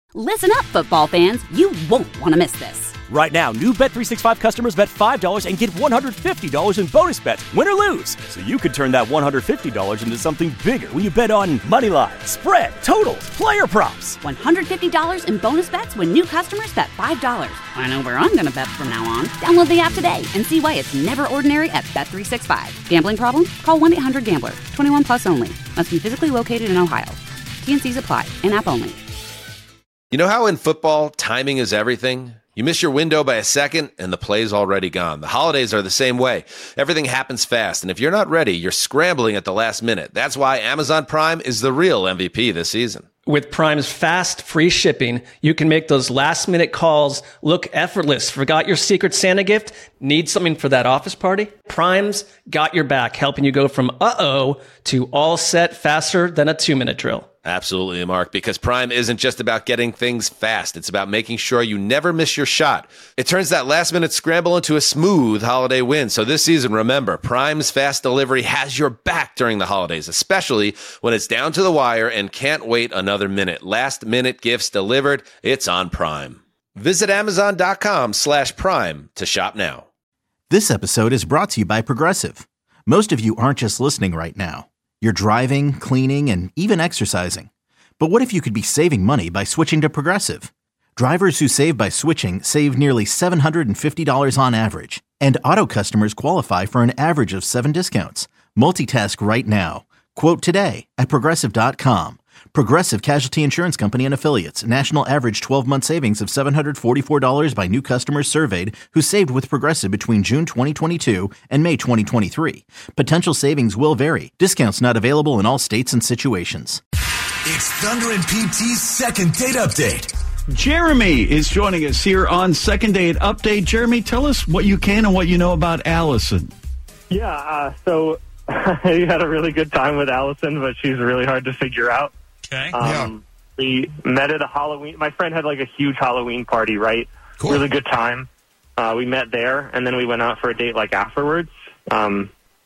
Listen up, football fans. You won't want to miss this. Right now, new Bet365 customers bet $5 and get $150 in bonus bets, win or lose. So you could turn that $150 into something bigger when you bet on money line, spread, totals, player props. $150 in bonus bets when new customers bet $5. I know where I'm going to bet from now on. Download the app today and see why it's never ordinary at Bet365. Gambling problem? Call 1-800-GAMBLER. 21 plus only. Must be physically located in Ohio. T&Cs apply. In-app only. You know how in football, timing is everything? You miss your window by a second, and the play's already gone. The holidays are the same way. Everything happens fast, and if you're not ready, you're scrambling at the last minute. That's why Amazon Prime is the real MVP this season. With Prime's fast, free shipping, you can make those last-minute calls look effortless. Forgot your Secret Santa gift? Need something for that office party? Prime's got your back, helping you go from uh-oh to all set faster than a 2-minute drill. Absolutely, Mark, because Prime isn't just about getting things fast. It's about making sure you never miss your shot. It turns that last-minute scramble into a smooth holiday win. So this season, remember, Prime's fast delivery has your back during the holidays, especially when it's down to the wire and can't wait another minute. Last-minute gifts delivered, it's on Prime. Visit Amazon.com/Prime to shop now. This episode is brought to you by Progressive. Most of you aren't just listening right now. You're driving, cleaning, and even exercising. But what if you could be saving money by switching to Progressive? Drivers who save by switching save nearly $750 on average. And auto customers qualify for an average of 7 discounts. Multitask right now. Quote today at Progressive.com. Progressive Casualty Insurance Company and Affiliates. National average 12-month savings of $744 by new customers surveyed who saved with Progressive between June 2022 and May 2023. Potential savings will vary. Discounts not available in all states and situations. It's Thunder and PT's Second Date Update. Jeremy is joining us here on Second Date Update. Jeremy, tell us what you can and what you know about Allison. Yeah, so I had a really good time with Allison, but she's really hard to figure out. Okay. We met at a Halloween. My friend had like a huge Halloween party, right? Cool. Really good time. We met there, and then we went out for a date like afterwards. Like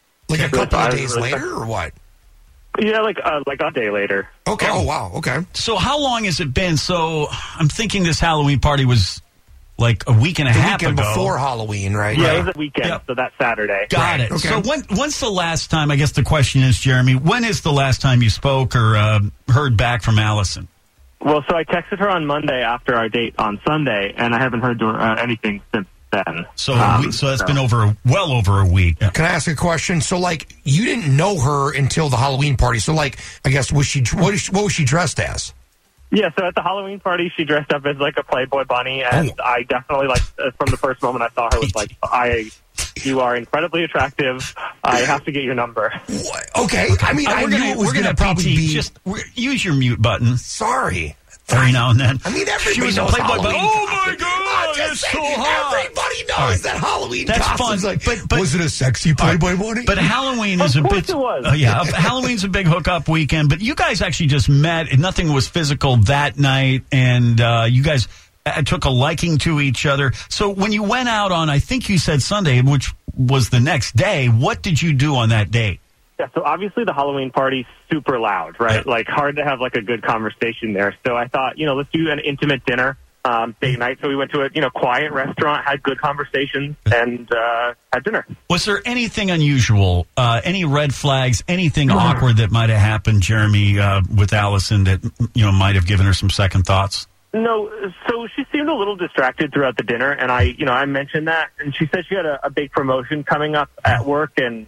a couple of days later, or what? Yeah, like a day later. Okay. Oh, wow. Okay. So how long has it been? So I'm thinking this Halloween party was like a week and a half ago. Before Halloween, right? Yeah, it was a weekend, so that's Saturday. Got it. Okay. So when's the last time, I guess the question is, Jeremy, when is the last time you spoke or heard back from Allison? Well, so I texted her on Monday after our date on Sunday, and I haven't heard anything since then. So that's been well over a week. Yeah. Can I ask a question? So, like, you didn't know her until the Halloween party. So, like, I guess, what was she dressed as? Yeah, so at the Halloween party, she dressed up as like a Playboy bunny, and I definitely, like, from the first moment I saw her, was like, you are incredibly attractive. I have to get your number. What? Okay. I mean, I knew it was going to probably be... Just use your mute button. Sorry. Every now and then. I mean, everybody she was knows a Playboy Halloween. Oh, my God, it's so hot. Everybody knows that Halloween That's costume's fun. Like, but was it a sexy Playboy bunny? But Halloween is a bit... It was. Halloween's a big hookup weekend, but you guys actually just met. Nothing was physical that night, and you guys took a liking to each other. So when you went out on, I think you said Sunday, which was the next day, what did you do on that date? Yeah, so obviously the Halloween party's super loud, right? Yeah. Like, hard to have, like, a good conversation there. So I thought, let's do an intimate dinner date night. So we went to a, quiet restaurant, had good conversations, and had dinner. Was there anything unusual, any red flags, anything awkward that might have happened, Jeremy, with Allison that, might have given her some second thoughts? No, so she seemed a little distracted throughout the dinner, and I mentioned that, and she said she had a big promotion coming up at work, and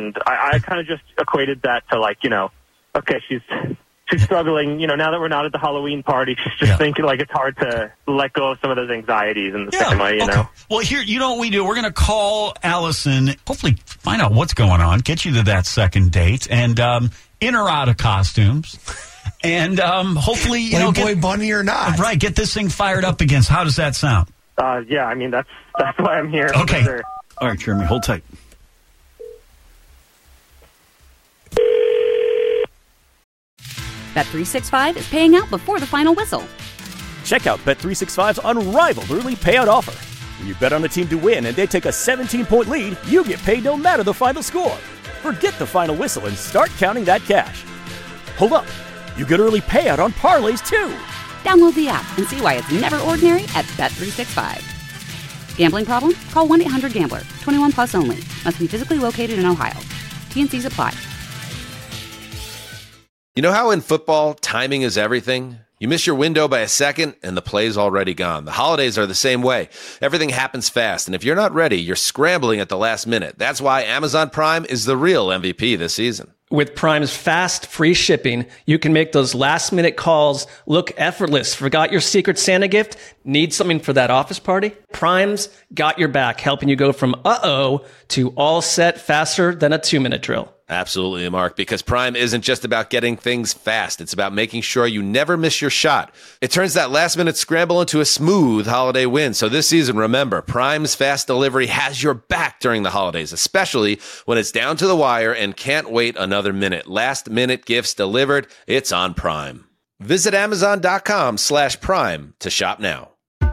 I kind of just equated that to, like, okay, she's struggling, now that we're not at the Halloween party, she's just thinking, like, it's hard to let go of some of those anxieties in the family, know? Well, here, you know what we do? We're going to call Allison, hopefully find out what's going on, get you to that second date, and in or out of costumes. And hopefully, Playboy bunny or not. Right, get this thing fired up again. How does that sound? Yeah, I mean, that's why I'm here. Okay. Sure. All right, Jeremy, hold tight. Bet365 is paying out before the final whistle. Check out Bet365's unrivaled early payout offer. When you bet on a team to win and they take a 17-point lead, you get paid no matter the final score. Forget the final whistle and start counting that cash. Hold up. You get early payout on parlays, too. Download the app and see why it's never ordinary at Bet365. Gambling problem? Call 1-800-GAMBLER. 21 plus only. Must be physically located in Ohio. T&Cs apply. You know how in football, timing is everything? You miss your window by a second, and the play's already gone. The holidays are the same way. Everything happens fast, and if you're not ready, you're scrambling at the last minute. That's why Amazon Prime is the real MVP this season. With Prime's fast, free shipping, you can make those last-minute calls look effortless. Forgot your Secret Santa gift? Need something for that office party? Prime's got your back, helping you go from uh-oh to all set faster than a 2-minute drill. Absolutely, Mark, because Prime isn't just about getting things fast. It's about making sure you never miss your shot. It turns that last-minute scramble into a smooth holiday win. So this season, remember, Prime's fast delivery has your back during the holidays, especially when it's down to the wire and can't wait another minute. Last-minute gifts delivered. It's on Prime. Visit Amazon.com/Prime to shop now.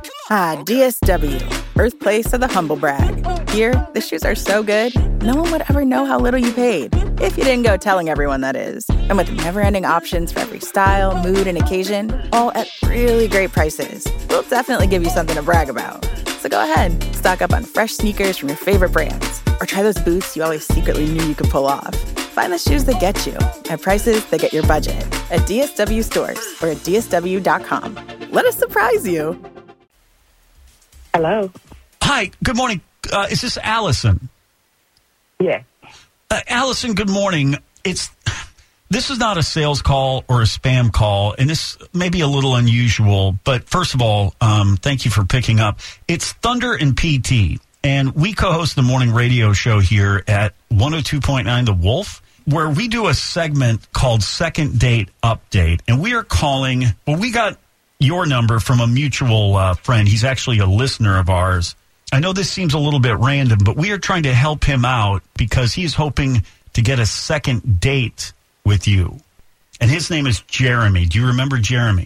DSW, birthplace of the humble brag. Here, the shoes are so good, no one would ever know how little you paid. If you didn't go telling everyone, that is. And with never-ending options for every style, mood, and occasion, all at really great prices, we'll definitely give you something to brag about. So go ahead, stock up on fresh sneakers from your favorite brands, or try those boots you always secretly knew you could pull off. Find the shoes that get you at prices that get your budget at DSW stores or at DSW.com. Let us surprise you. Hello. Hi, good morning. Is this Allison? Yeah. Allison, good morning. This is not a sales call or a spam call, and this may be a little unusual, but first of all, thank you for picking up. It's Thunder and PT, and we co-host the morning radio show here at 102.9 The Wolf, where we do a segment called Second Date Update, and we are calling, we got your number from a mutual friend. He's actually a listener of ours. I know this seems a little bit random, but we are trying to help him out because he's hoping to get a second date with you. And his name is Jeremy. Do you remember Jeremy?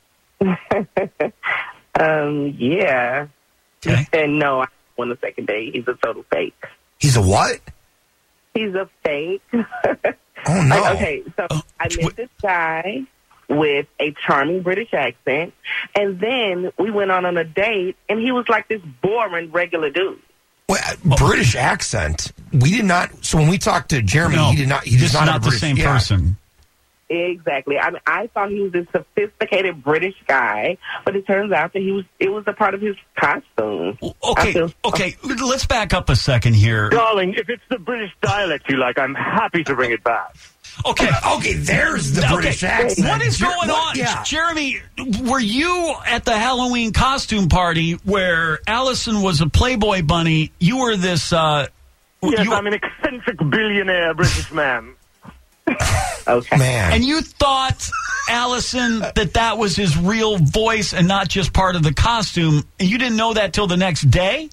Yeah. Okay. And no, I don't want a second date. He's a total fake. He's a what? He's a fake. Oh, no. Okay, so I met this guy with a charming British accent, and then we went on a date, and he was like this boring regular dude. Well, British accent. We did not. So when we talked to Jeremy, he did not. He this does not is have not a the British, same yeah. person. Exactly. I mean, I thought he was this sophisticated British guy, but it turns out that it was a part of his costume. Okay. Let's back up a second here. Darling, if it's the British dialect you like, I'm happy to bring it back. Okay, there's the British accent. What is going on? Yeah. Jeremy, were you at the Halloween costume party where Allison was a Playboy bunny? You were this... Yes, I'm an eccentric billionaire British man. Okay. Man. And you thought, Allison, that was his real voice and not just part of the costume, and you didn't know that till the next day?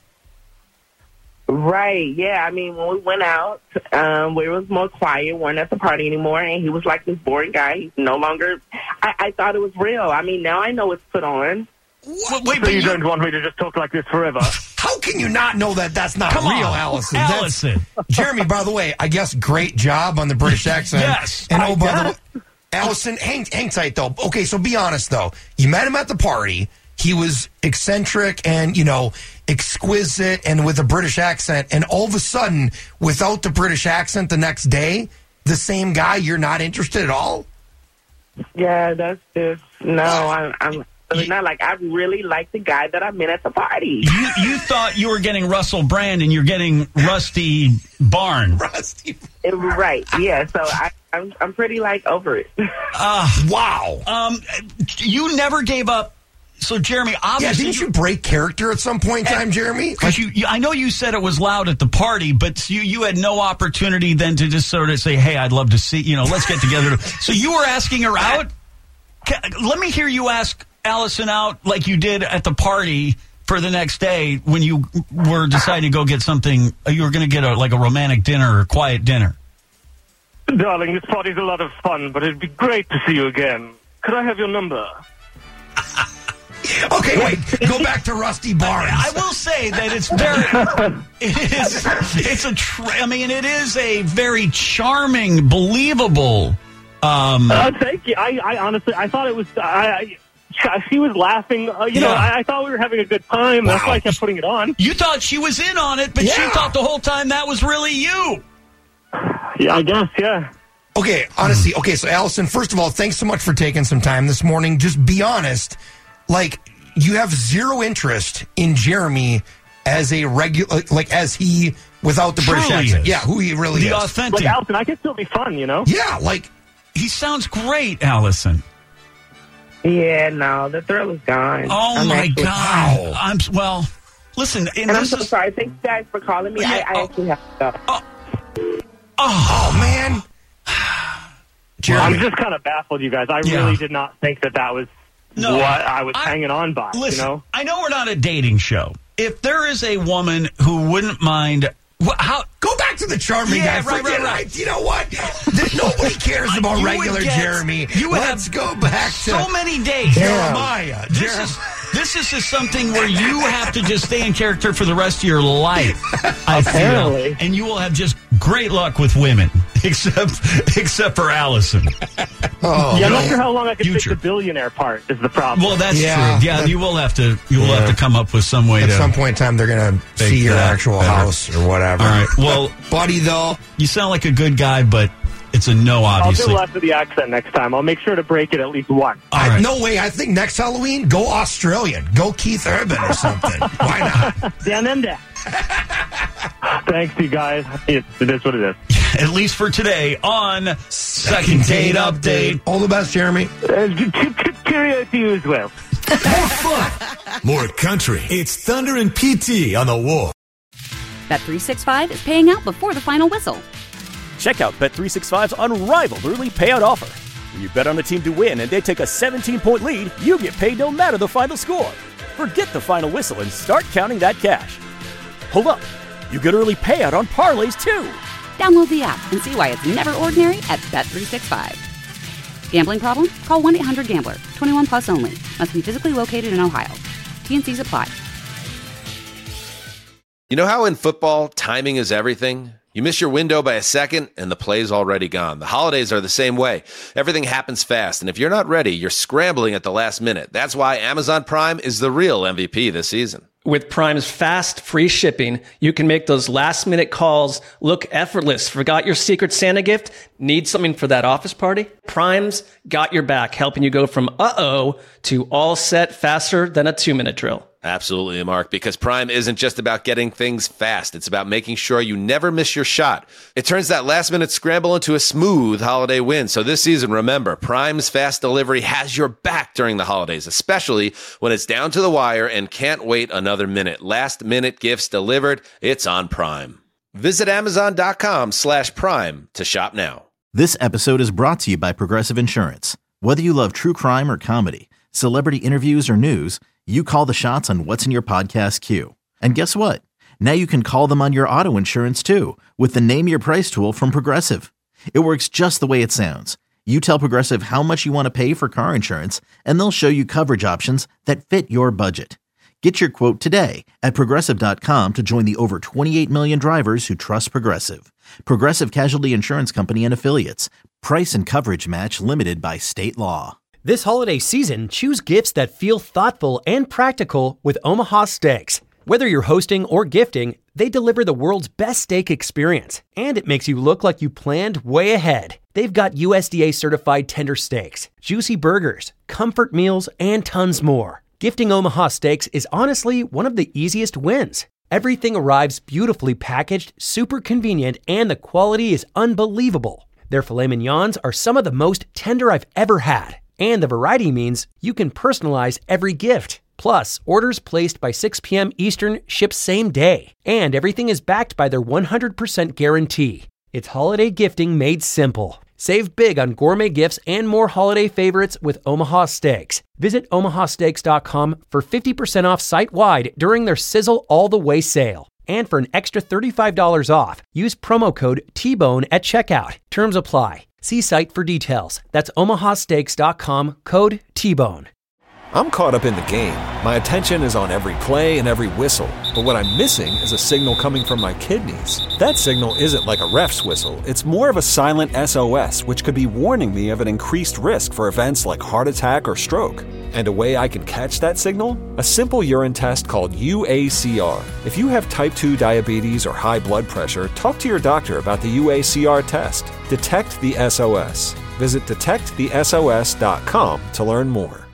Right, yeah. I mean, when we went out, we was more quiet, weren't at the party anymore, and he was like this boring guy. He's no longer... I thought it was real. I mean, now I know it's put on. Wait, so you don't want me to just talk like this forever? How can you not know that that's not Come real, on, Allison? Allison. Jeremy, by the way, I guess great job on the British accent. Yes. And by the way, Allison, hang tight, though. Okay, so be honest, though. You met him at the party. He was eccentric and, exquisite and with a British accent. And all of a sudden, without the British accent the next day, the same guy, you're not interested at all? Yeah, that's just... No, I'm not like... I really like the guy that I met at the party. You thought you were getting Russell Brand and you're getting Rusty Barnes. Right, yeah. So I'm pretty, over it. Wow. You never gave up. So, Jeremy, obviously... Yeah, didn't you break character at some point in time, Jeremy? I know you said it was loud at the party, but you had no opportunity then to just sort of say, hey, I'd love to see, let's get together. So you were asking her out? Let me hear you ask Allison out like you did at the party for the next day when you were deciding to go get something. You were going to get a romantic dinner or a quiet dinner. Darling, this party's a lot of fun, but it'd be great to see you again. Could I have your number? Okay, wait. Go back to Rusty Barnes. I will say that it's very... it is a very charming, believable... Thank you. I honestly, I thought it was... she was laughing. I thought we were having a good time. Wow. That's why I kept putting it on. You thought she was in on it, but she thought the whole time that was really you. Yeah, I guess, yeah. Okay, honestly, so Allison, first of all, thanks so much for taking some time this morning. Just be honest. Like, you have zero interest in Jeremy as a regular, like, as he, without the British accent. Yeah, who he really is. The authentic. Like, Allison, I can still be fun, you know? Yeah, like. He sounds great, Allison. Yeah, no, the thrill is gone. Oh, my God. Wow. Listen. And I'm so sorry. Thank you guys for calling me. I actually have to go. Oh, man. Jeremy. I'm just kind of baffled, you guys. I really did not think that was what I was hanging on by. Listen, you know? I know we're not a dating show. If there is a woman who wouldn't mind... Go back to the charming guy. Right. You know what? Nobody cares about regular Jeremy. Let's go back to so many days. Jeremiah. This is just something where you have to just stay in character for the rest of your life. I feel, and you will have just great luck with women, except for Allison. I'm not sure how long I can take the billionaire part. Is the problem? Well, that's true. Yeah, you will have to. You will have to come up with some way. At some point in time, they're going to see your actual house or whatever. All right. Well, buddy, though, you sound like a good guy, but it's a no, obviously. I'll do less of the accent next time. I'll make sure to break it at least once. No way. I think next Halloween, go Australian. Go Keith Urban or something. Why not? Down under. Thanks, you guys. It is what it is. At least for today on Second Date Update. All the best, Jeremy. Cheerio to you as well. More fun. More country. It's Thunder and PT on the Wolf. Bet365 is paying out before the final whistle. Check out Bet365's unrivaled early payout offer. When you bet on a team to win and they take a 17-point lead, you get paid no matter the final score. Forget the final whistle and start counting that cash. Hold up. You get early payout on parlays, too. Download the app and see why it's never ordinary at Bet365. Gambling problem? Call 1-800-GAMBLER. 21 plus only. Must be physically located in Ohio. T&Cs apply. You know how in football, timing is everything? You miss your window by a second, and the play's already gone. The holidays are the same way. Everything happens fast, and if you're not ready, you're scrambling at the last minute. That's why Amazon Prime is the real MVP this season. With Prime's fast, free shipping, you can make those last-minute calls look effortless. Forgot your Secret Santa gift? Need something for that office party? Prime's got your back, helping you go from uh-oh to all set faster than a 2-minute drill. Absolutely, Mark, because Prime isn't just about getting things fast. It's about making sure you never miss your shot. It turns that last-minute scramble into a smooth holiday win. So this season, remember, Prime's fast delivery has your back during the holidays, especially when it's down to the wire and can't wait another minute. Last-minute gifts delivered. It's on Prime. Visit Amazon.com/Prime to shop now. This episode is brought to you by Progressive Insurance. Whether you love true crime or comedy, celebrity interviews or news, you call the shots on what's in your podcast queue. And guess what? Now you can call them on your auto insurance too with the Name Your Price tool from Progressive. It works just the way it sounds. You tell Progressive how much you want to pay for car insurance, and they'll show you coverage options that fit your budget. Get your quote today at Progressive.com to join the over 28 million drivers who trust Progressive. Progressive Casualty Insurance Company and Affiliates. Price and coverage match limited by state law. This holiday season, choose gifts that feel thoughtful and practical with Omaha Steaks. Whether you're hosting or gifting, they deliver the world's best steak experience, and it makes you look like you planned way ahead. They've got USDA certified tender steaks, juicy burgers, comfort meals, and tons more. Gifting Omaha Steaks is honestly one of the easiest wins. Everything arrives beautifully packaged, super convenient, and the quality is unbelievable. Their filet mignons are some of the most tender I've ever had. And the variety means you can personalize every gift. Plus, orders placed by 6 p.m. Eastern ship same day. And everything is backed by their 100% guarantee. It's holiday gifting made simple. Save big on gourmet gifts and more holiday favorites with Omaha Steaks. Visit omahasteaks.com for 50% off site-wide during their Sizzle All the Way sale. And for an extra $35 off, use promo code TBONE at checkout. Terms apply. See site for details. That's omahasteaks.com, code TBONE. I'm caught up in the game. My attention is on every play and every whistle. But what I'm missing is a signal coming from my kidneys. That signal isn't like a ref's whistle. It's more of a silent SOS, which could be warning me of an increased risk for events like heart attack or stroke. And a way I can catch that signal? A simple urine test called UACR. If you have type 2 diabetes or high blood pressure, talk to your doctor about the UACR test. Detect the SOS. Visit detectthesos.com to learn more.